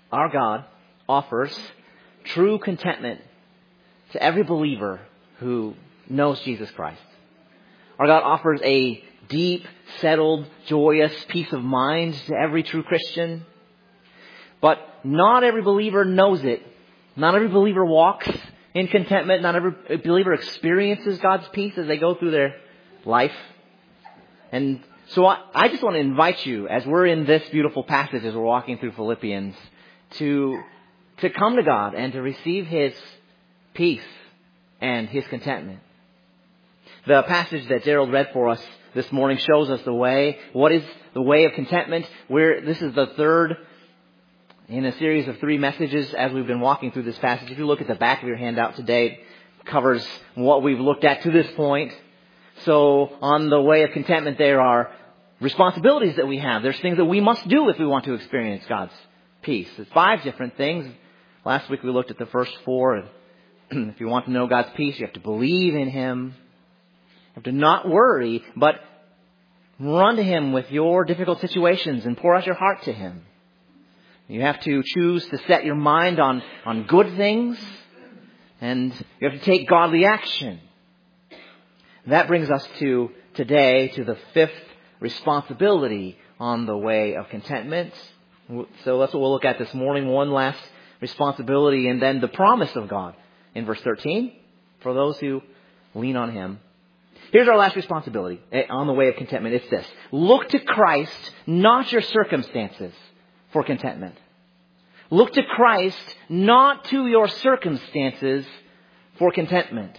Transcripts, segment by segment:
Our God offers true contentment to every believer who knows Jesus Christ. Our God offers a deep, settled, joyous peace of mind to every true Christian. But not every believer knows it. Not every believer walks in contentment. Not every believer experiences God's peace as they go through their life. And so I just want to invite you, as we're in this beautiful passage, as we're walking through Philippians, to come to God and to receive His peace and His contentment. The passage that Gerald read for us this morning shows us the way. What is the way of contentment? This is the third in a series of 3 messages as we've been walking through this passage. If you look at the back of your handout today, it covers what we've looked at to this point. So on the way of contentment, there are responsibilities that we have. There's things that we must do if we want to experience God's peace. There's 5 different things. Last week we looked at the first 4. If you want to know God's peace, you have to believe in Him. You have to not worry, but run to Him with your difficult situations and pour out your heart to Him. You have to choose to set your mind on good things, and you have to take godly action. That brings us to today, to the 5th responsibility on the way of contentment. So that's what we'll look at this morning. One last responsibility, and then the promise of God in verse 13 for those who lean on Him. Here's our last responsibility on the way of contentment. It's this: look to Christ, not your circumstances, for contentment. Look to Christ, not to your circumstances, for contentment.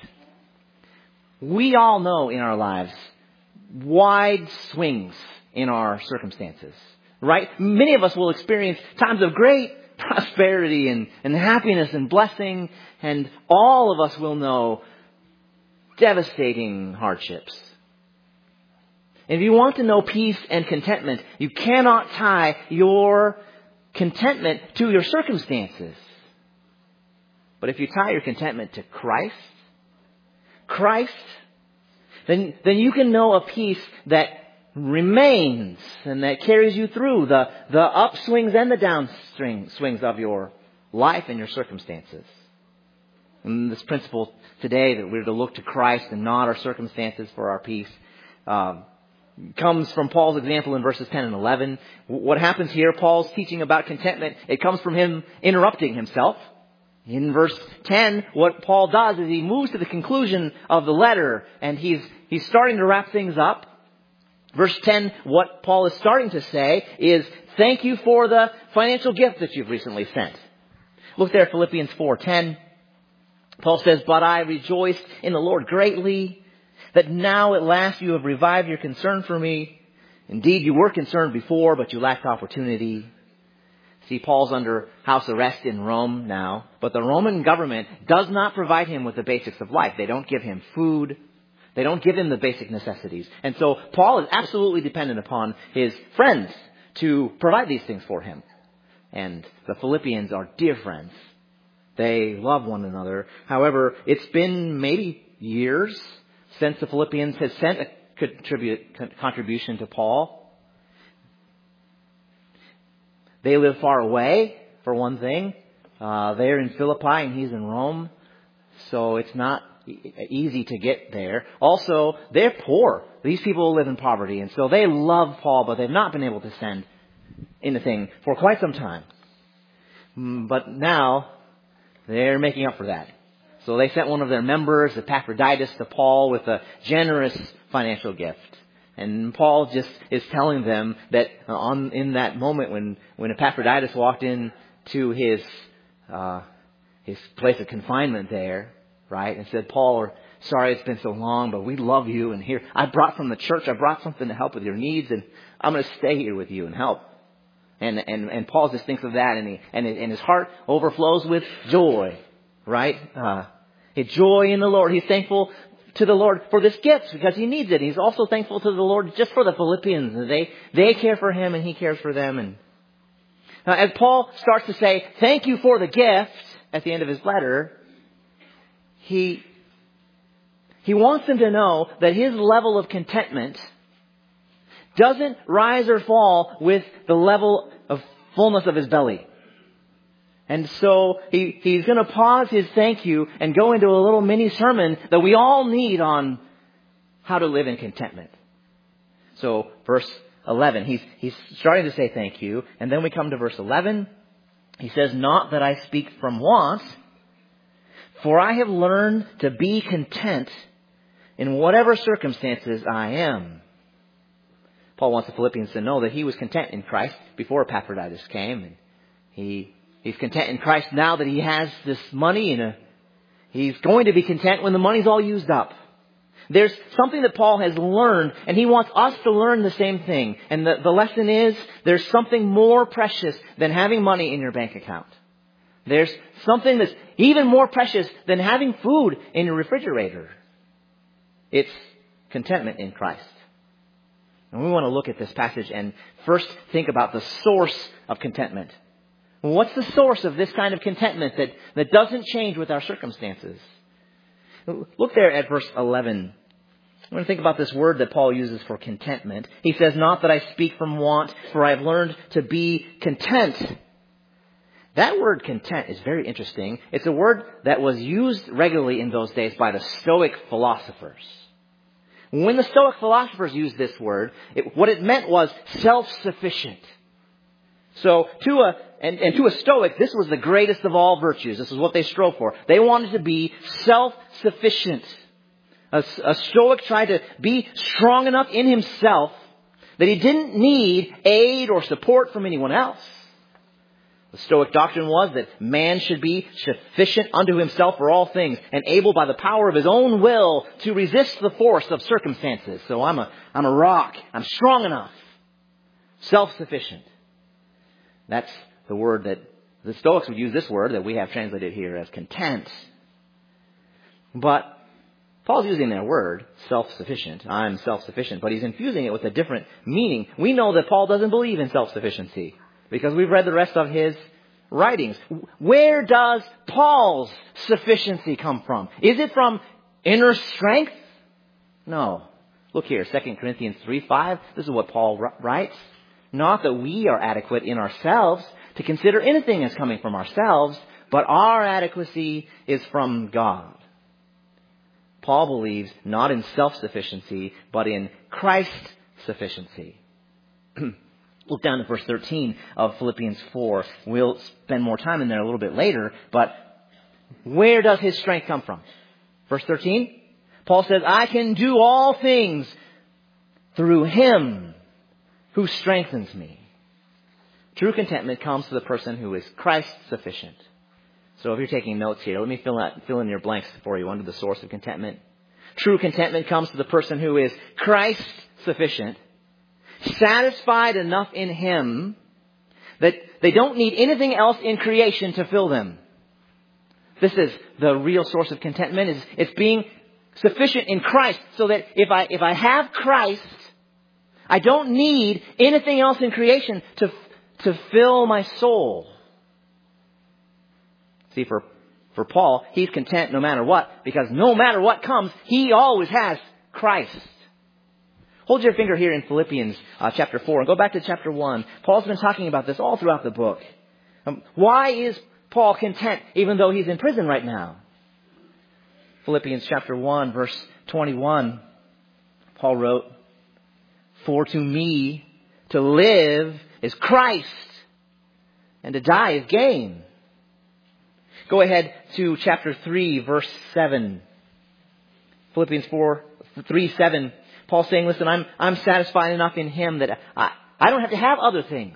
We all know in our lives wide swings in our circumstances, right? Many of us will experience times of great prosperity and happiness and blessing, and all of us will know devastating hardships. And if you want to know peace and contentment, you cannot tie your contentment to your circumstances. But if you tie your contentment to Christ, then you can know a peace that remains and that carries you through the upswings and the downswings of your life and your circumstances. And this principle today that we're to look to Christ and not our circumstances for our peace comes from Paul's example in verses 10 and 11. What happens here, Paul's teaching about contentment, it comes from him interrupting himself. In verse 10, what Paul does is he moves to the conclusion of the letter, and he's starting to wrap things up. Verse 10, what Paul is starting to say is, thank you for the financial gift that you've recently sent. Look there, Philippians 4:10. Paul says, but I rejoiced in the Lord greatly that now at last you have revived your concern for me. Indeed, you were concerned before, but you lacked opportunity. See, Paul's under house arrest in Rome now, but the Roman government does not provide him with the basics of life. They don't give him food. They don't give him the basic necessities. And so Paul is absolutely dependent upon his friends to provide these things for him. And the Philippians are dear friends. They love one another. However, it's been maybe years since the Philippians had sent a contribution to Paul. They live far away, for one thing. They're in Philippi and he's in Rome. So it's not easy to get there. Also, they're poor. These people live in poverty. And so they love Paul, but they've not been able to send anything for quite some time. But now they're making up for that. So they sent one of their members, Epaphroditus, to Paul with a generous financial gift. And Paul just is telling them that in that moment when Epaphroditus walked in to his place of confinement there, right, and said, Paul, we're sorry it's been so long, but we love you. And here, I brought from the church, I brought something to help with your needs, and I'm going to stay here with you and help. And Paul just thinks of that, and his heart overflows with joy, right? Joy in the Lord. He's thankful to the Lord for this gift because he needs it. He's also thankful to the Lord just for the Philippians. They care for him and he cares for them. And as Paul starts to say, thank you for the gift at the end of his letter, he wants them to know that his level of contentment doesn't rise or fall with the level of fullness of his belly. And so he's going to pause his thank you and go into a little mini sermon that we all need on how to live in contentment. So verse 11, he's starting to say thank you. And then we come to verse 11. He says, "Not that I speak from want, for I have learned to be content in whatever circumstances I am." Paul wants the Philippians to know that he was content in Christ before Epaphroditus came. And he's content in Christ now that he has this money. And he's going to be content when the money's all used up. There's something that Paul has learned, and he wants us to learn the same thing. And the lesson is, there's something more precious than having money in your bank account. There's something that's even more precious than having food in your refrigerator. It's contentment in Christ. And we want to look at this passage and first think about the source of contentment. What's the source of this kind of contentment that doesn't change with our circumstances? Look there at verse 11. I'm going to think about this word that Paul uses for contentment. He says, "Not that I speak from want, for I have learned to be content." That word content is very interesting. It's a word that was used regularly in those days by the Stoic philosophers. When the Stoic philosophers used this word, what it meant was self-sufficient. So to a Stoic, this was the greatest of all virtues. This is what they strove for. They wanted to be self-sufficient. A Stoic tried to be strong enough in himself that he didn't need aid or support from anyone else. The Stoic doctrine was that man should be sufficient unto himself for all things and able by the power of his own will to resist the force of circumstances. So I'm a rock. I'm strong enough. Self-sufficient. That's the word that the Stoics would use, this word that we have translated here as content. But Paul's using that word, self-sufficient. I'm self-sufficient. But he's infusing it with a different meaning. We know that Paul doesn't believe in self-sufficiency because we've read the rest of his writings. Where does Paul's sufficiency come from? Is it from inner strength? No. Look here, 2 Corinthians 3:5. This is what Paul writes. "Not that we are adequate in ourselves to consider anything as coming from ourselves, but our adequacy is from God." Paul believes not in self-sufficiency, but in Christ's sufficiency. Look down to verse 13 of Philippians 4. We'll spend more time in there a little bit later, but where does his strength come from? Verse 13, Paul says, "I can do all things through him who strengthens me." True contentment comes to the person who is Christ sufficient. So if you're taking notes here, let me fill in your blanks for you under the source of contentment. True contentment comes to the person who is Christ sufficient, satisfied enough in him that they don't need anything else in creation to fill them. This is the real source of contentment. It's being sufficient in Christ, so that if I have Christ, I don't need anything else in creation to fill my soul. See, for Paul, he's content no matter what, because no matter what comes, he always has Christ. Hold your finger here in Philippians chapter 4 and go back to chapter 1. Paul's been talking about this all throughout the book. Why is Paul content even though he's in prison right now? Philippians chapter 1 verse 21, Paul wrote, "For to me to live is Christ, and to die is gain." Go ahead to chapter 3, verse 7. Philippians 3:7. Paul's saying, listen, I'm satisfied enough in him that I don't have to have other things.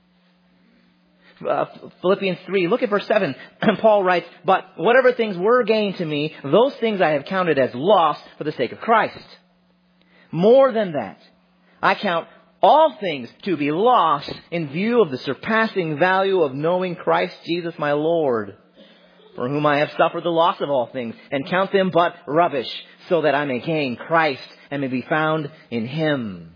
Philippians 3, look at verse 7. Paul writes, "But whatever things were gain to me, those things I have counted as loss for the sake of Christ. More than that, I count all things to be lost in view of the surpassing value of knowing Christ Jesus my Lord, for whom I have suffered the loss of all things, and count them but rubbish, so that I may gain Christ and may be found in him."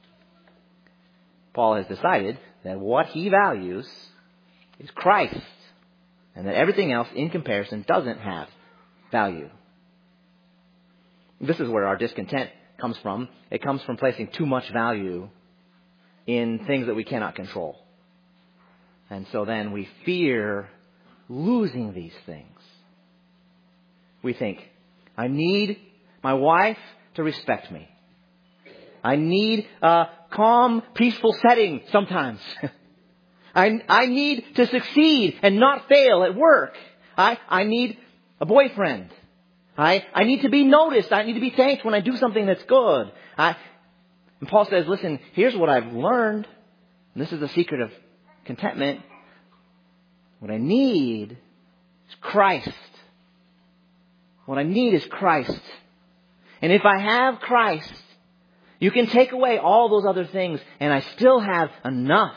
Paul has decided that what he values is Christ, and that everything else in comparison doesn't have value. This is where our discontent comes from. It comes from placing too much value in things that we cannot control. And so then we fear losing these things. We think, I need my wife to respect me. I need a calm, peaceful setting sometimes. I need to succeed and not fail at work. I need a boyfriend. I need to be noticed. I need to be thanked when I do something that's good. And Paul says, listen, here's what I've learned. And this is the secret of contentment. What I need is Christ. What I need is Christ. And if I have Christ, you can take away all those other things and I still have enough.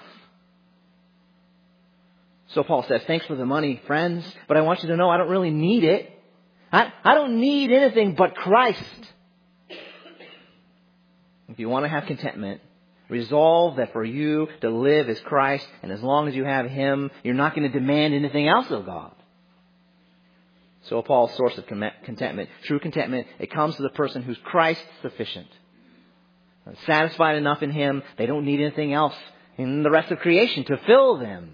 So Paul says, thanks for the money, friends, but I want you to know I don't really need it. I don't need anything but Christ. If you want to have contentment, resolve that for you to live is Christ, and as long as you have Him, you're not going to demand anything else of God. So Paul's source of contentment, true contentment, it comes to the person who's Christ sufficient. Satisfied enough in Him, they don't need anything else in the rest of creation to fill them.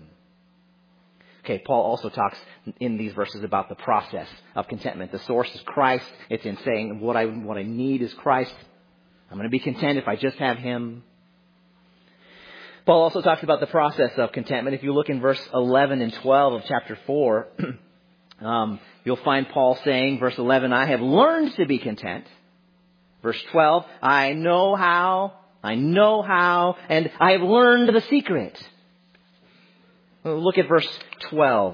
Okay, Paul also talks in these verses about the process of contentment. The source is Christ. It's in saying what I need is Christ. I'm going to be content if I just have Him. Paul also talks about the process of contentment. If you look in verse 11 and 12 of chapter 4, you'll find Paul saying, verse 11, I have learned to be content. Verse 12, I know how, and I have learned the secret. Look at verse 12.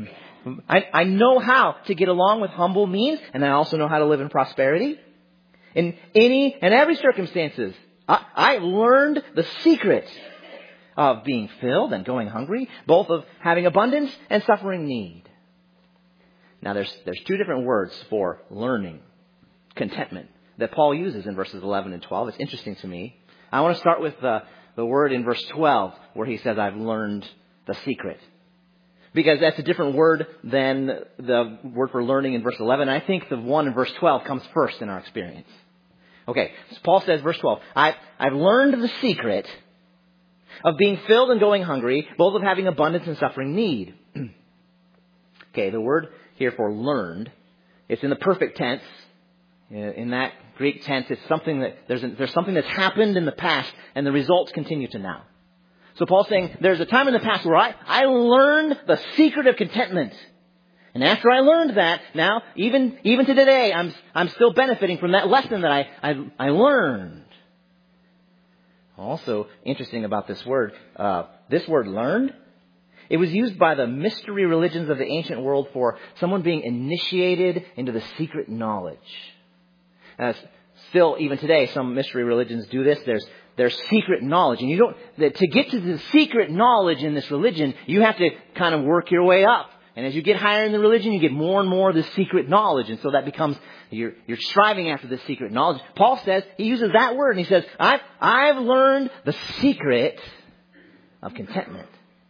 I know how to get along with humble means, and I also know how to live in prosperity. In any and every circumstances, I learned the secret of being filled and going hungry, both of having abundance and suffering need. Now there's two different words for learning contentment that Paul uses in verses 11 and 12. It's interesting to me. I want to start with the word in verse 12 where he says, I've learned the secret. Because that's a different word than the word for learning in verse 11. I think the one in verse 12 comes first in our experience. Okay, so Paul says, verse 12, I've learned the secret of being filled and going hungry, both of having abundance and suffering need. Okay, the word here for learned, it's in the perfect tense. In that Greek tense, it's something that there's something that's happened in the past, and the results continue to now. So Paul's saying, there's a time in the past where I learned the secret of contentment. And after I learned that, now, even to today, I'm still benefiting from that lesson that I learned. Also, interesting about this word learned, it was used by the mystery religions of the ancient world for someone being initiated into the secret knowledge. Still, even today, some mystery religions do this. There's secret knowledge. And to get to the secret knowledge in this religion, you have to kind of work your way up. And as you get higher in the religion, you get more and more of this secret knowledge. And so that becomes, you're striving after this secret knowledge. Paul says, he uses that word and he says, I've learned the secret of contentment.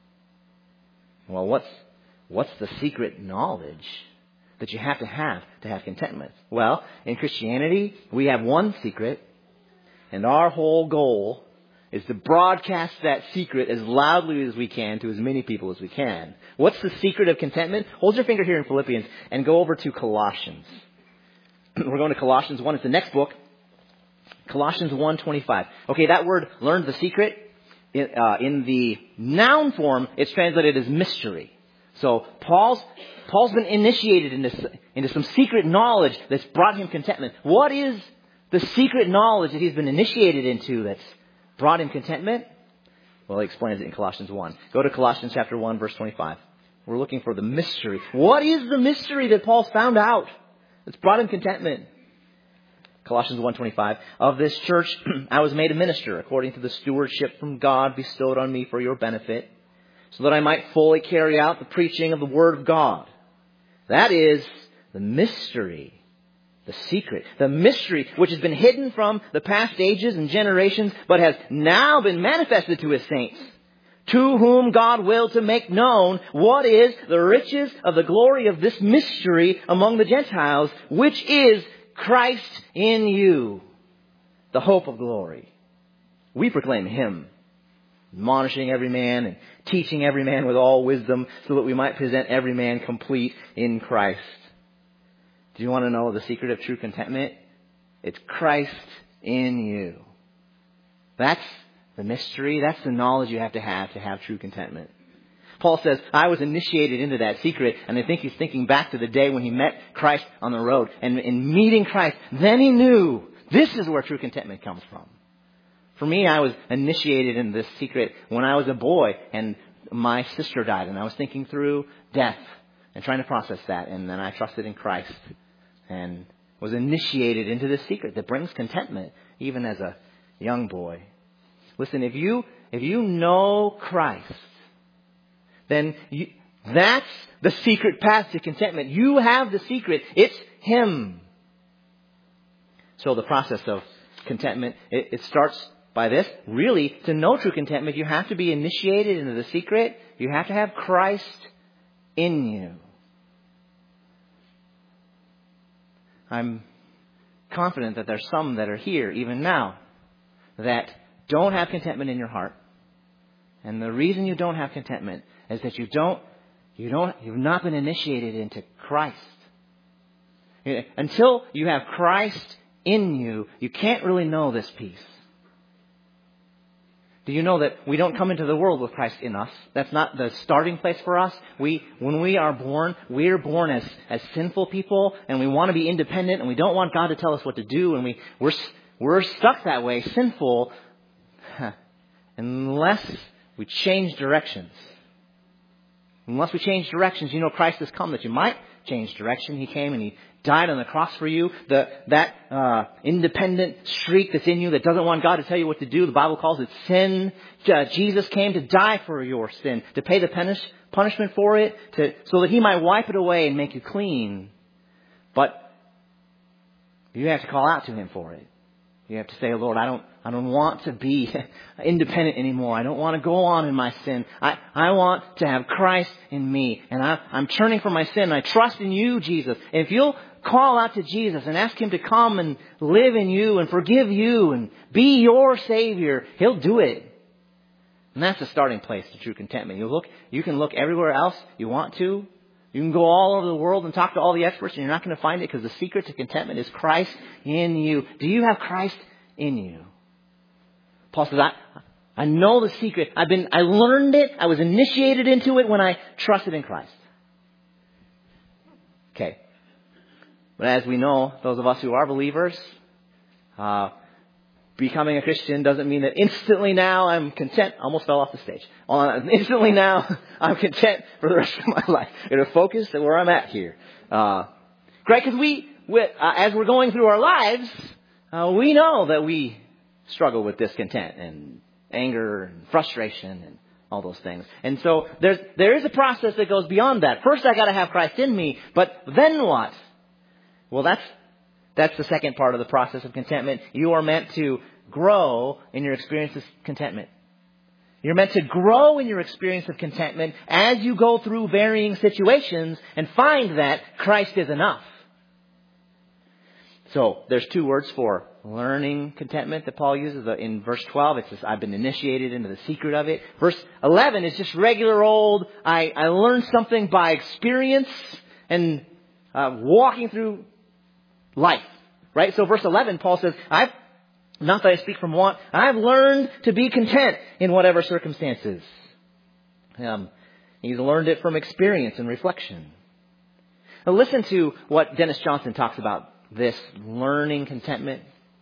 Well, what's the secret knowledge that you have to have contentment? Well, in Christianity, we have one secret. And our whole goal is to broadcast that secret as loudly as we can to as many people as we can. What's the secret of contentment? Hold your finger here in Philippians and go over to Colossians. We're going to Colossians 1. It's the next book. Colossians 1:25. Okay, that word, learned the secret, in the noun form, it's translated as mystery. So Paul's been initiated into some secret knowledge that's brought him contentment. What is the secret knowledge that he's been initiated into that's brought him contentment? Well, he explains it in Colossians 1. Go to Colossians chapter 1, verse 25. We're looking for the mystery. What is the mystery that Paul's found out that's brought him contentment? Colossians 1:25. Of this church I was made a minister according to the stewardship from God bestowed on me for your benefit, so that I might fully carry out the preaching of the Word of God. That is the mystery. The secret, the mystery which has been hidden from the past ages and generations, but has now been manifested to His saints, to whom God willed to make known what is the riches of the glory of this mystery among the Gentiles, which is Christ in you, the hope of glory. We proclaim Him, admonishing every man and teaching every man with all wisdom, so that we might present every man complete in Christ. Do you want to know the secret of true contentment? It's Christ in you. That's the mystery. That's the knowledge you have to have true contentment. Paul says, I was initiated into that secret, and I think he's thinking back to the day when he met Christ on the road. And in meeting Christ, then he knew this is where true contentment comes from. For me, I was initiated in this secret when I was a boy and my sister died, and I was thinking through death and trying to process that, and then I trusted in Christ and was initiated into this secret that brings contentment even as a young boy. Listen, if you know Christ, then that's the secret path to contentment. You have the secret. It's Him. So the process of contentment, it starts by this. Really, to know true contentment, you have to be initiated into the secret. You have to have Christ in you. I'm confident that there's some that are here, even now, that don't have contentment in your heart. And the reason you don't have contentment is that you've not been initiated into Christ. Until you have Christ in you, you can't really know this peace. Do you know that we don't come into the world with Christ in us? That's not the starting place for us. When we are born, we're born as sinful people, and we want to be independent, and we don't want God to tell us what to do, and we're stuck that way, sinful, unless we change directions. Unless we change directions, you know Christ has come that you might change direction. He came and He died on the cross for you. That independent streak that's in you that doesn't want God to tell you what to do, the Bible calls it sin. Jesus came to die for your sin, to pay the punishment for it, so that He might wipe it away and make you clean. But you have to call out to Him for it. You have to say, Lord, I don't want to be independent anymore. I don't want to go on in my sin. I want to have Christ in me. And I'm turning from my sin. I trust in you, Jesus. And if you'll call out to Jesus and ask Him to come and live in you and forgive you and be your Savior, He'll do it. And that's the starting place to true contentment. You can look everywhere else you want to. You can go all over the world and talk to all the experts, and you're not going to find it, because the secret to contentment is Christ in you. Do you have Christ in you? Paul says, I know the secret. I learned it. I was initiated into it when I trusted in Christ. Okay. But as we know, those of us who are believers, becoming a Christian doesn't mean that instantly now I'm content. Almost fell off the stage. Instantly now I'm content for the rest of my life. I'm going to focus at where I'm at here. Great, because as we're going through our lives, we know that we struggle with discontent and anger and frustration and all those things. And so there is a process that goes beyond that. First, I got to have Christ in me, but then what? Well, that's the second part of the process of contentment. You are meant to grow in your experience of contentment. You're meant to grow in your experience of contentment as you go through varying situations and find that Christ is enough. So there's two words for learning contentment that Paul uses. In verse 12, it says, I've been initiated into the secret of it. Verse 11 is just regular old, I learned something by experience and walking through life. Right? So verse 11, Paul says, not that I speak from want, I've learned to be content in whatever circumstances. He's learned it from experience and reflection. Now listen to what Dennis Johnson talks about this learning contentment.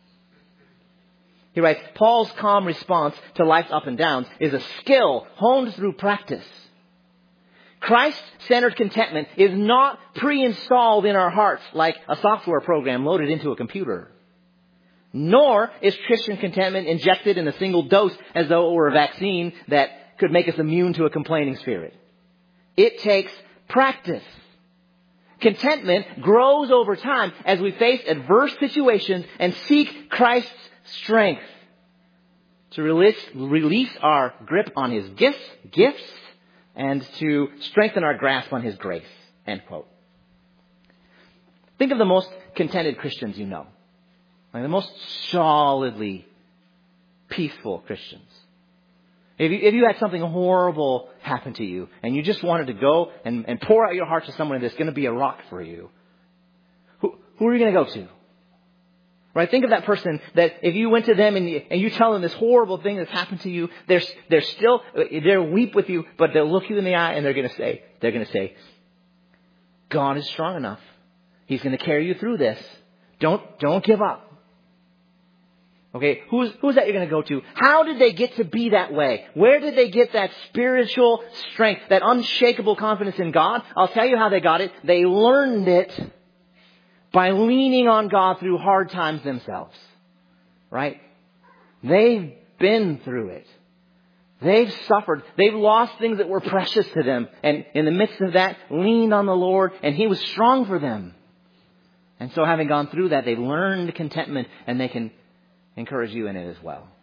He writes, Paul's calm response to life's up and downs is a skill honed through practice. Christ-centered contentment is not pre-installed in our hearts like a software program loaded into a computer. Nor is Christian contentment injected in a single dose as though it were a vaccine that could make us immune to a complaining spirit. It takes practice. Contentment grows over time as we face adverse situations and seek Christ's strength to release our grip on His gifts and to strengthen our grasp on His grace. End quote. Think of the most contented Christians you know. Like the most solidly peaceful Christians. If you had something horrible happen to you and you just wanted to go and pour out your heart to someone that's going to be a rock for you, who are you going to go to? Right? Think of that person that if you went to them and you tell them this horrible thing that's happened to you, they'll weep with you, but they'll look you in the eye and they're going to say, God is strong enough. He's going to carry you through this. Don't give up. Okay, who's that you're going to go to? How did they get to be that way? Where did they get that spiritual strength, that unshakable confidence in God? I'll tell you how they got it. They learned it by leaning on God through hard times themselves. Right? They've been through it. They've suffered. They've lost things that were precious to them. And in the midst of that, leaned on the Lord, and He was strong for them. And so having gone through that, they've learned contentment, and they can encourage you in it as well.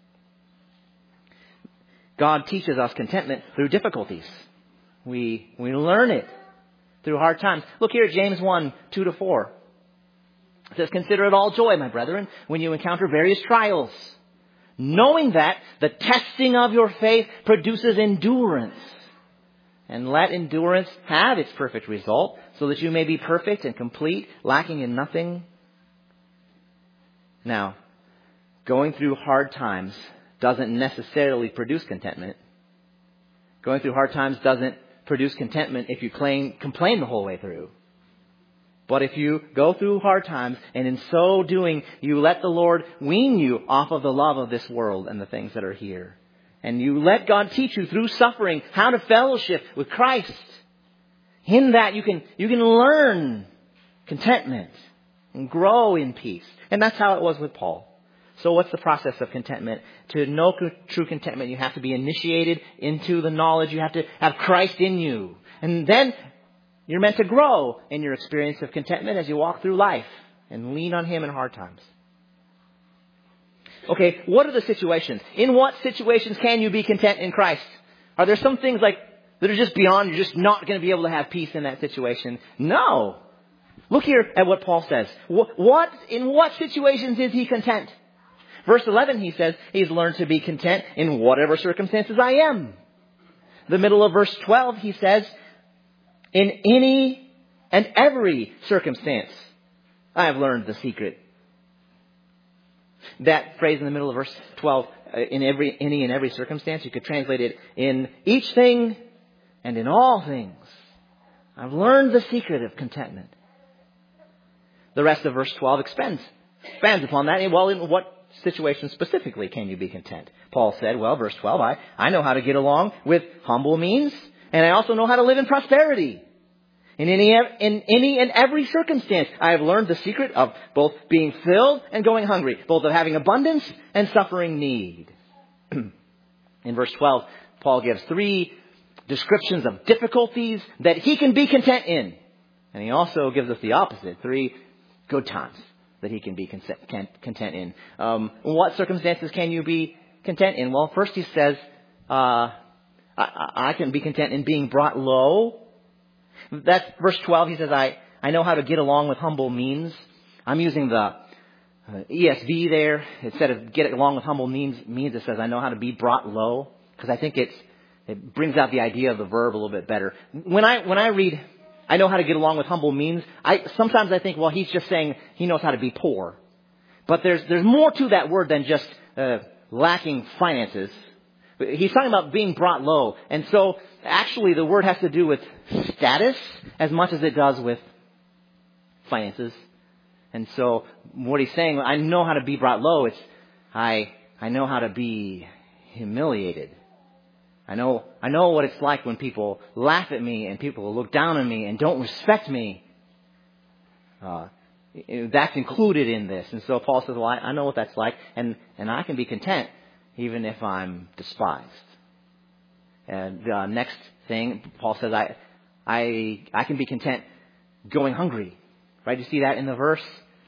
God teaches us contentment through difficulties. We learn it through hard times. Look here at James 1, 2-4. It says, consider it all joy, my brethren, when you encounter various trials, knowing that the testing of your faith produces endurance. And let endurance have its perfect result, so that you may be perfect and complete, lacking in nothing. Now, going through hard times doesn't necessarily produce contentment. Going through hard times doesn't produce contentment if you complain the whole way through. But if you go through hard times and in so doing, you let the Lord wean you off of the love of this world and the things that are here. And you let God teach you through suffering how to fellowship with Christ. In that you can learn contentment and grow in peace. And that's how it was with Paul. So what's the process of contentment? To know true contentment, you have to be initiated into the knowledge. You have to have Christ in you. And then you're meant to grow in your experience of contentment as you walk through life and lean on Him in hard times. Okay, what are the situations? In what situations can you be content in Christ? Are there some things that are just beyond, you're just not going to be able to have peace in that situation? No. Look here at what Paul says. In what situations is he content? Verse 11, he says, he's learned to be content in whatever circumstances I am. The middle of verse 12, he says, in any and every circumstance, I have learned the secret. That phrase in the middle of verse 12, any and every circumstance, you could translate it in each thing and in all things. I've learned the secret of contentment. The rest of verse 12 expands upon that. Well, in what situation specifically can you be content? Paul said, well, verse 12, I know how to get along with humble means, and I also know how to live in prosperity. In any and every circumstance, I have learned the secret of both being filled and going hungry, both of having abundance and suffering need. In verse 12, Paul gives 3 descriptions of difficulties that he can be content in. And he also gives us the opposite, 3 good times that he can be content in. What circumstances can you be content in? Well, first he says, I can be content in being brought low. That's verse 12. He says, I know how to get along with humble means. I'm using the ESV there. Instead of get along with humble means it says, I know how to be brought low. Because I think it brings out the idea of the verb a little bit better. When I read, I know how to get along with humble means, sometimes I think, well, he's just saying he knows how to be poor. But there's more to that word than just lacking finances. He's talking about being brought low. And so actually the word has to do with status as much as it does with finances. And so what he's saying, I know how to be brought low. It's I know how to be humiliated. I know what it's like when people laugh at me and people look down on me and don't respect me. That's included in this. And so Paul says, well, I know what that's like, and I can be content even if I'm despised. And next thing, Paul says, I can be content going hungry. Right? You see that in the verse?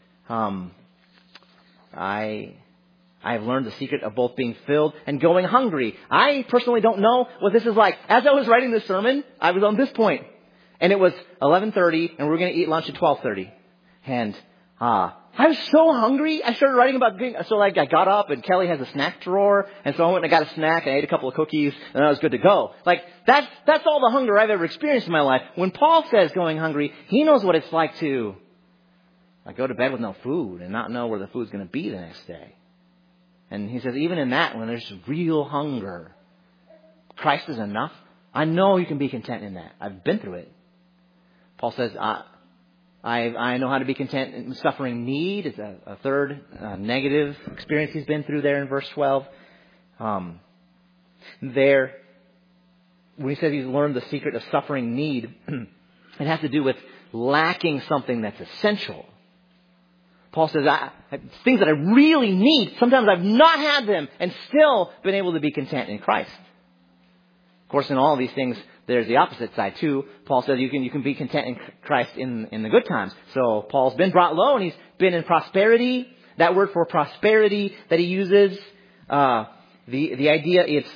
I have learned the secret of both being filled and going hungry. I personally don't know what this is like. As I was writing this sermon, I was on this point. And it was 11:30, and we were going to eat lunch at 12:30. And I was so hungry. I started writing about I got up and Kelly has a snack drawer. And so I went and I got a snack and I ate a couple of cookies and I was good to go. That's all the hunger I've ever experienced in my life. When Paul says going hungry, he knows what it's like to go to bed with no food and not know where the food's going to be the next day. And he says, even in that, when there's real hunger, Christ is enough. I know you can be content in that. I've been through it. Paul says, I know how to be content in suffering need. It's a third negative experience he's been through there in verse 12. There, when he says he's learned the secret of suffering need, it has to do with lacking something that's essential. Paul says, things that I really need, sometimes I've not had them and still been able to be content in Christ. Of course, in all of these things, there's the opposite side too. Paul says you can be content in Christ in the good times. So Paul's been brought low and he's been in prosperity. That word for prosperity that he uses, the idea it's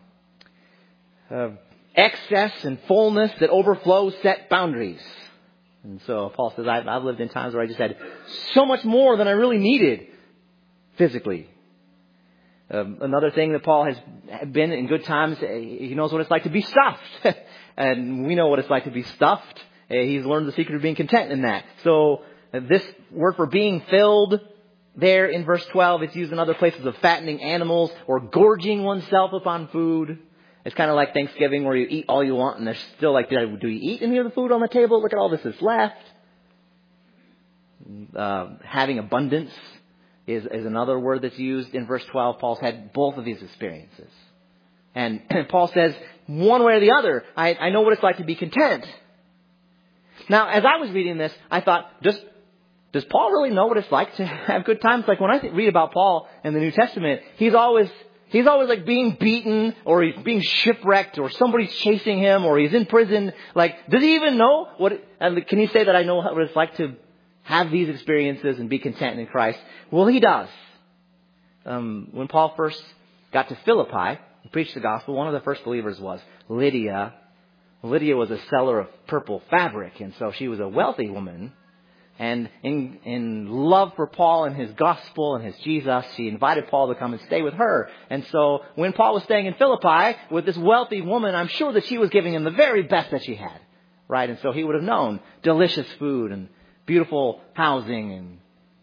excess and fullness that overflows set boundaries. And so Paul says, I've lived in times where I just had so much more than I really needed physically. Another thing that Paul has been in good times, he knows what it's like to be stuffed. And we know what it's like to be stuffed. He's learned the secret of being content in that. So this word for being filled there in verse 12, it's used in other places of fattening animals or gorging oneself upon food. It's kind of like Thanksgiving where you eat all you want and there's still do you eat any of the food on the table? Look at all this that's left. Having abundance is another word that's used in verse 12. Paul's had both of these experiences. And Paul says, one way or the other, I know what it's like to be content. Now, as I was reading this, I thought, does Paul really know what it's like to have good times? Like when I read about Paul in the New Testament, he's always like being beaten or he's being shipwrecked or somebody's chasing him or he's in prison. Does he even know can he say that I know what it's like to have these experiences and be content in Christ? Well, he does. When Paul first got to Philippi and preached the gospel, one of the first believers was Lydia. Lydia was a seller of purple fabric, and so she was a wealthy woman. And in love for Paul and his gospel and his Jesus, she invited Paul to come and stay with her. And so when Paul was staying in Philippi with this wealthy woman, I'm sure that she was giving him the very best that she had. Right? And so he would have known delicious food and beautiful housing and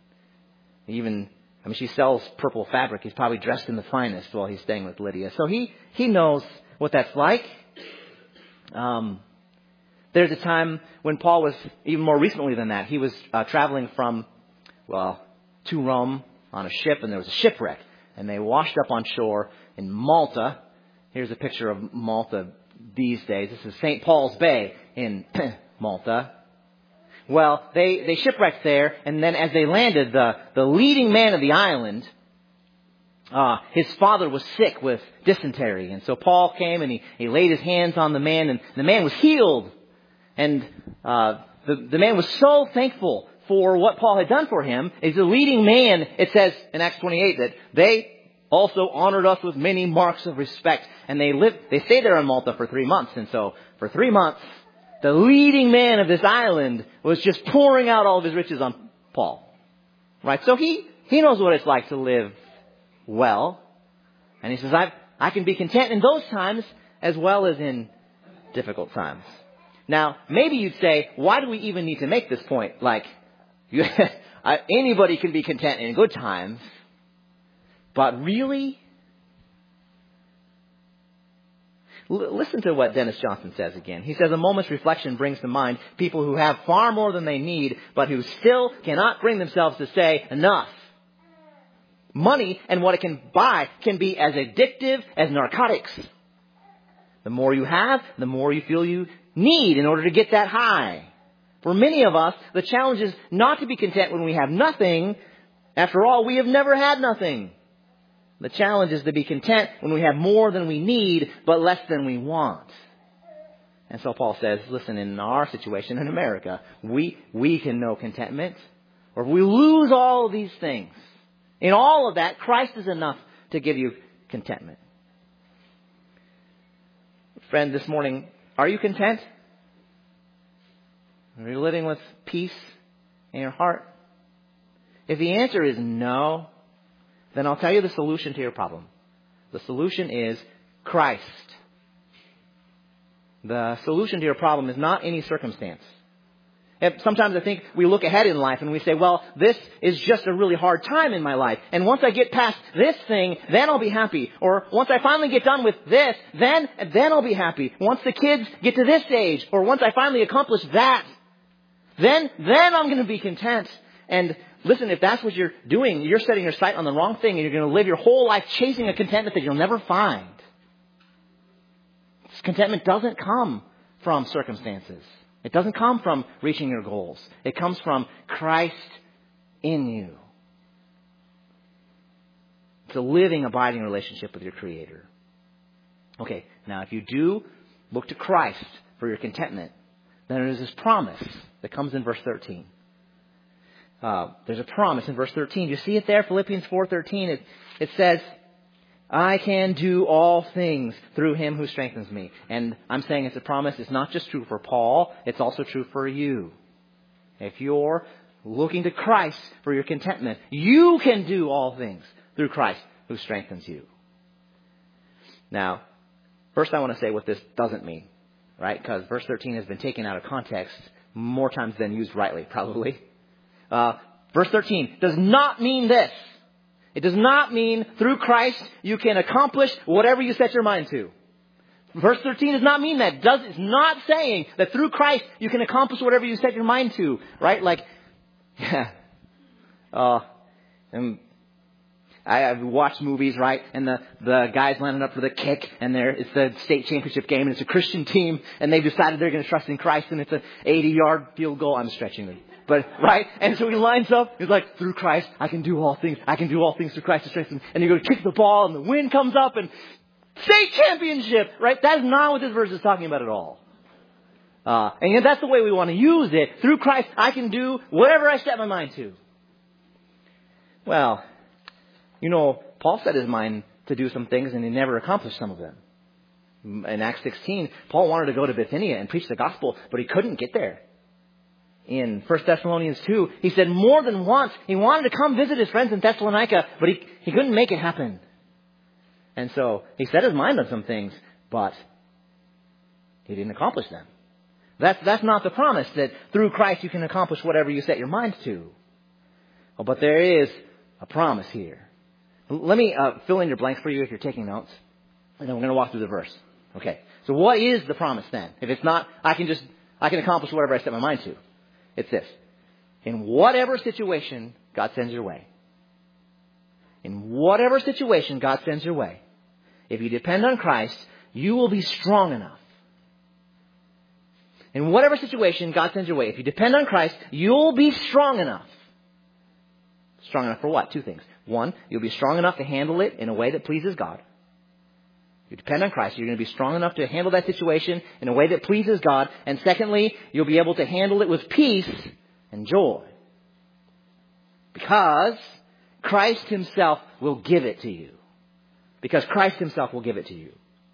she sells purple fabric. He's probably dressed in the finest while he's staying with Lydia. So he knows what that's like. There's a time when Paul was, even more recently than that, he was traveling to Rome on a ship, and there was a shipwreck. And they washed up on shore in Malta. Here's a picture of Malta these days. This is St. Paul's Bay in Malta. Well, they shipwrecked there, and then as they landed, the leading man of the island, his father was sick with dysentery. And so Paul came and he laid his hands on the man, and the man was healed. And the man was so thankful for what Paul had done for him. As the leading man, it says in Acts 28 that they also honored us with many marks of respect. And they stayed there in Malta for 3 months. And so for 3 months, the leading man of this island was just pouring out all of his riches on Paul. Right? So he knows what it's like to live well. And he says, I can be content in those times as well as in difficult times. Now, maybe you'd say, why do we even need to make this point? Anybody can be content in good times. But really? Listen to what Dennis Johnson says again. He says, a moment's reflection brings to mind people who have far more than they need, but who still cannot bring themselves to say enough. Money and what it can buy can be as addictive as narcotics. The more you have, the more you feel you need in order to get that high. For many of us, the challenge is not to be content when we have nothing. After all, we have never had nothing. The challenge is to be content when we have more than we need, but less than we want. And so Paul says, listen, in our situation in America, we can know contentment. Or if we lose all of these things, in all of that, Christ is enough to give you contentment. Friend, this morning, are you content? Are you living with peace in your heart? If the answer is no, then I'll tell you the solution to your problem. The solution is Christ. The solution to your problem is not any circumstance. Sometimes I think we look ahead in life and we say, well, this is just a really hard time in my life. And once I get past this thing, then I'll be happy. Or once I finally get done with this, then I'll be happy. Once the kids get to this age, or once I finally accomplish that, then I'm going to be content. And listen, if that's what you're doing, you're setting your sight on the wrong thing, and you're going to live your whole life chasing a contentment that you'll never find. This contentment doesn't come from circumstances. It doesn't come from reaching your goals. It comes from Christ in you. It's a living, abiding relationship with your Creator. Okay, now if you do look to Christ for your contentment, then there's this promise that comes in verse 13. There's a promise in verse 13. You see it there, Philippians 4:13. It says, I can do all things through Him who strengthens me. And I'm saying it's a promise. It's not just true for Paul. It's also true for you. If you're looking to Christ for your contentment, you can do all things through Christ who strengthens you. Now, first I want to say what this doesn't mean, right? Because verse 13 has been taken out of context more times than used rightly, probably. Verse 13 does not mean this. It does not mean through Christ you can accomplish whatever you set your mind to. Verse 13 does not mean that. It's not saying that through Christ you can accomplish whatever you set your mind to. Right? Like, and I've watched movies, right? And the guy's lining up for the kick, and it's the state championship game, and it's a Christian team, and they've decided they're going to trust in Christ, and it's an 80-yard field goal. I'm stretching it. But, right? And so he lines up. He's like, through Christ, I can do all things. I can do all things through Christ who strengthens me. And you go to kick the ball, and the wind comes up, and state championship, right? That is not what this verse is talking about at all. And yet that's the way we want to use it. Through Christ, I can do whatever I set my mind to. Well, Paul set his mind to do some things, and he never accomplished some of them. In Acts 16, Paul wanted to go to Bithynia and preach the gospel, but he couldn't get there. In 1 Thessalonians 2, he said more than once he wanted to come visit his friends in Thessalonica, but he couldn't make it happen. And so he set his mind on some things, but he didn't accomplish them. That's not the promise that through Christ you can accomplish whatever you set your mind to. Oh, but there is a promise here. Let me fill in your blanks for you if you're taking notes. And then we're going to walk through the verse. Okay. So what is the promise then? If it's not, I can accomplish whatever I set my mind to. It's this. In whatever situation God sends your way. In whatever situation God sends your way. If you depend on Christ, you will be strong enough. In whatever situation God sends your way, if you depend on Christ, you'll be strong enough. Strong enough for what? Two things. One, you'll be strong enough to handle it in a way that pleases God. You depend on Christ, you're going to be strong enough to handle that situation in a way that pleases God. And secondly, you'll be able to handle it with peace and joy. Because Christ Himself will give it to you. Because Christ Himself will give it to you.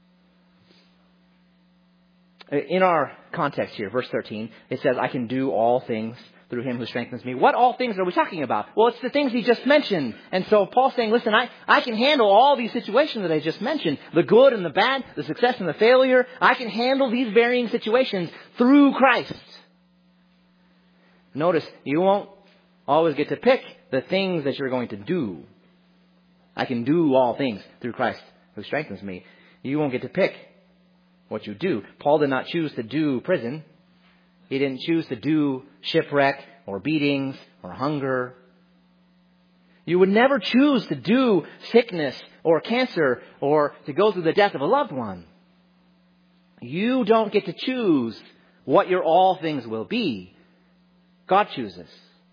In our context here, verse 13, it says, I can do all things through Him who strengthens me. What all things are we talking about? Well, it's the things he just mentioned. And so Paul's saying, listen, I can handle all these situations that I just mentioned. The good and the bad, the success and the failure. I can handle these varying situations through Christ. Notice, you won't always get to pick the things that you're going to do. I can do all things through Christ who strengthens me. You won't get to pick what you do. Paul did not choose to do prison. He didn't choose to do shipwreck or beatings or hunger. You would never choose to do sickness or cancer or to go through the death of a loved one. You don't get to choose what your all things will be. God chooses.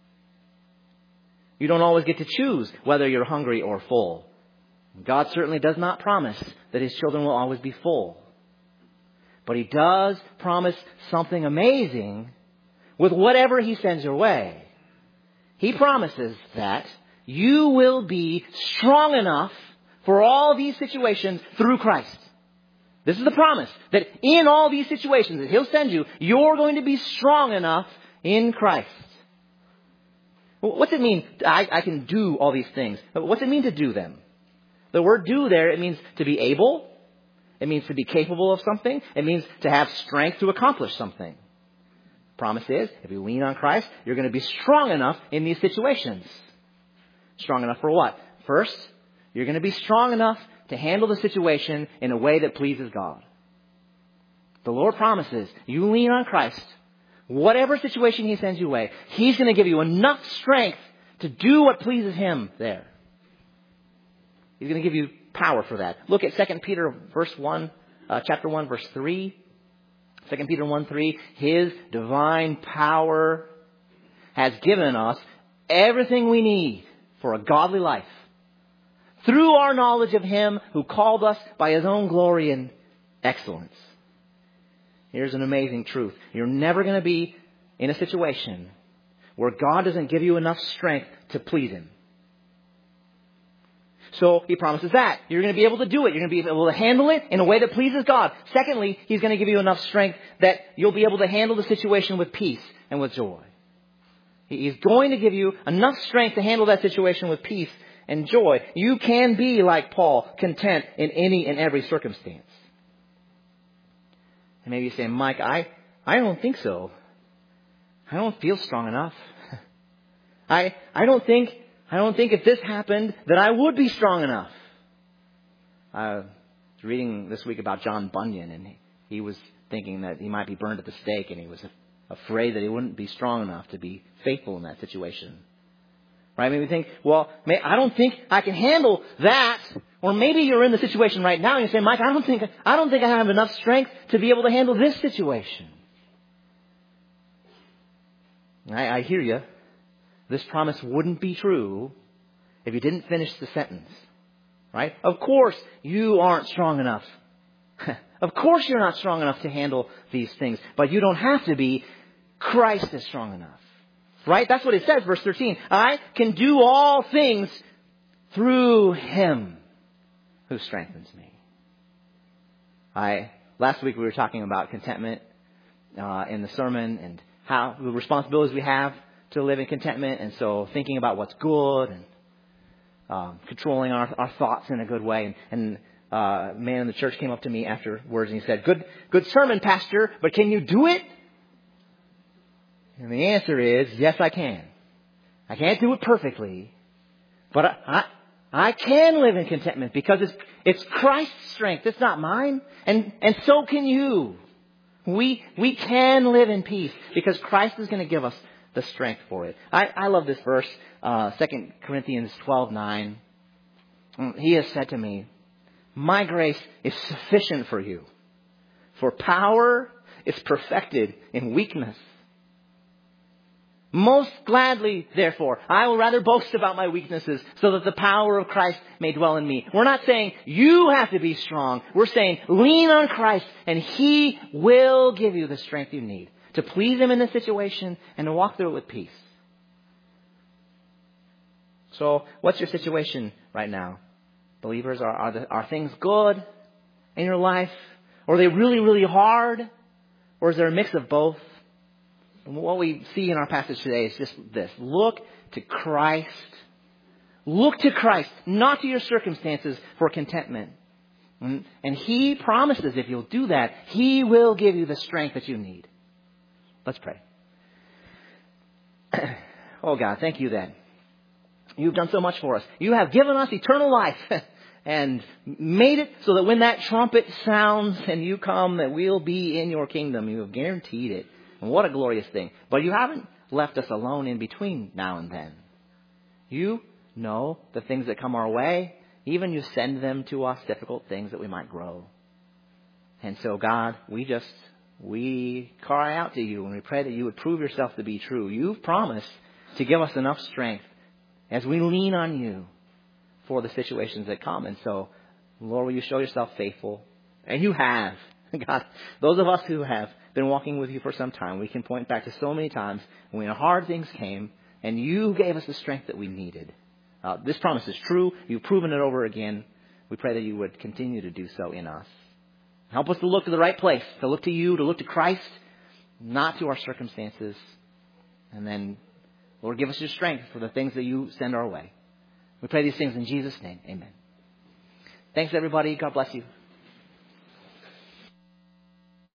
You don't always get to choose whether you're hungry or full. God certainly does not promise that His children will always be full. But He does promise something amazing with whatever He sends your way. He promises that you will be strong enough for all these situations through Christ. This is the promise, that in all these situations that He'll send you, you're going to be strong enough in Christ. What's it mean? I can do all these things. What's it mean to do them? The word do there, it means to be able. It means to be capable of something. It means to have strength to accomplish something. Promise is, if you lean on Christ, you're going to be strong enough in these situations. Strong enough for what? First, you're going to be strong enough to handle the situation in a way that pleases God. The Lord promises, you lean on Christ, whatever situation He sends you away, He's going to give you enough strength to do what pleases Him there. He's going to give you power for that. Look at 2 Peter chapter 1, verse 3. 2 Peter 1:3. His divine power has given us everything we need for a godly life through our knowledge of Him who called us by His own glory and excellence. Here's an amazing truth. You're never going to be in a situation where God doesn't give you enough strength to please Him. So He promises that. You're going to be able to do it. You're going to be able to handle it in a way that pleases God. Secondly, He's going to give you enough strength that you'll be able to handle the situation with peace and with joy. He's going to give you enough strength to handle that situation with peace and joy. You can be like Paul, content in any and every circumstance. And maybe you say, Mike, I don't think so. I don't feel strong enough. I don't think if this happened that I would be strong enough. I was reading this week about John Bunyan, and he was thinking that he might be burned at the stake, and he was afraid that he wouldn't be strong enough to be faithful in that situation. Right? Maybe think, well, I don't think I can handle that. Or maybe you're in the situation right now and you say, Mike, I don't think I have enough strength to be able to handle this situation. I hear you. This promise wouldn't be true if you didn't finish the sentence. Right? Of course, you aren't strong enough. Of course you're not strong enough to handle these things. But you don't have to be. Christ is strong enough. Right? That's what it says, verse 13. I can do all things through Him who strengthens me. Last week we were talking about contentment in the sermon and how the responsibilities we have to live in contentment. And so thinking about what's good and controlling our thoughts in a good way. And a man in the church came up to me afterwards and he said, Good sermon, Pastor, but can you do it? And the answer is, yes, I can. I can't do it perfectly, but I can live in contentment because it's Christ's strength. It's not mine. And so can you. We can live in peace because Christ is going to give us the strength for it. I love this verse, 2 Corinthians 12:9. He has said to me, my grace is sufficient for you, for power is perfected in weakness. Most gladly, therefore, I will rather boast about my weaknesses so that the power of Christ may dwell in me. We're not saying you have to be strong. We're saying lean on Christ and He will give you the strength you need to please Him in this situation and to walk through it with peace. So what's your situation right now? Believers, are things good in your life? Or are they really, really hard? Or is there a mix of both? And what we see in our passage today is just this. Look to Christ. Look to Christ, not to your circumstances for contentment. And He promises if you'll do that, He will give you the strength that you need. Let's pray. Oh God, thank you that You've done so much for us. You have given us eternal life and made it so that when that trumpet sounds and you come, that we'll be in your kingdom. You have guaranteed it. And what a glorious thing. But you haven't left us alone in between now and then. You know the things that come our way. Even you send them to us, difficult things that we might grow. And so, God, we cry out to You and we pray that You would prove Yourself to be true. You've promised to give us enough strength as we lean on You for the situations that come. And so, Lord, will You show Yourself faithful? And You have. God, those of us who have been walking with You for some time, we can point back to so many times when hard things came and You gave us the strength that we needed. This promise is true. You've proven it over again. We pray that You would continue to do so in us. Help us to look to the right place, to look to You, to look to Christ, not to our circumstances. And then Lord, give us your strength for the things that you send our way. We pray these things in Jesus' name. Amen. Thanks, everybody. God bless you.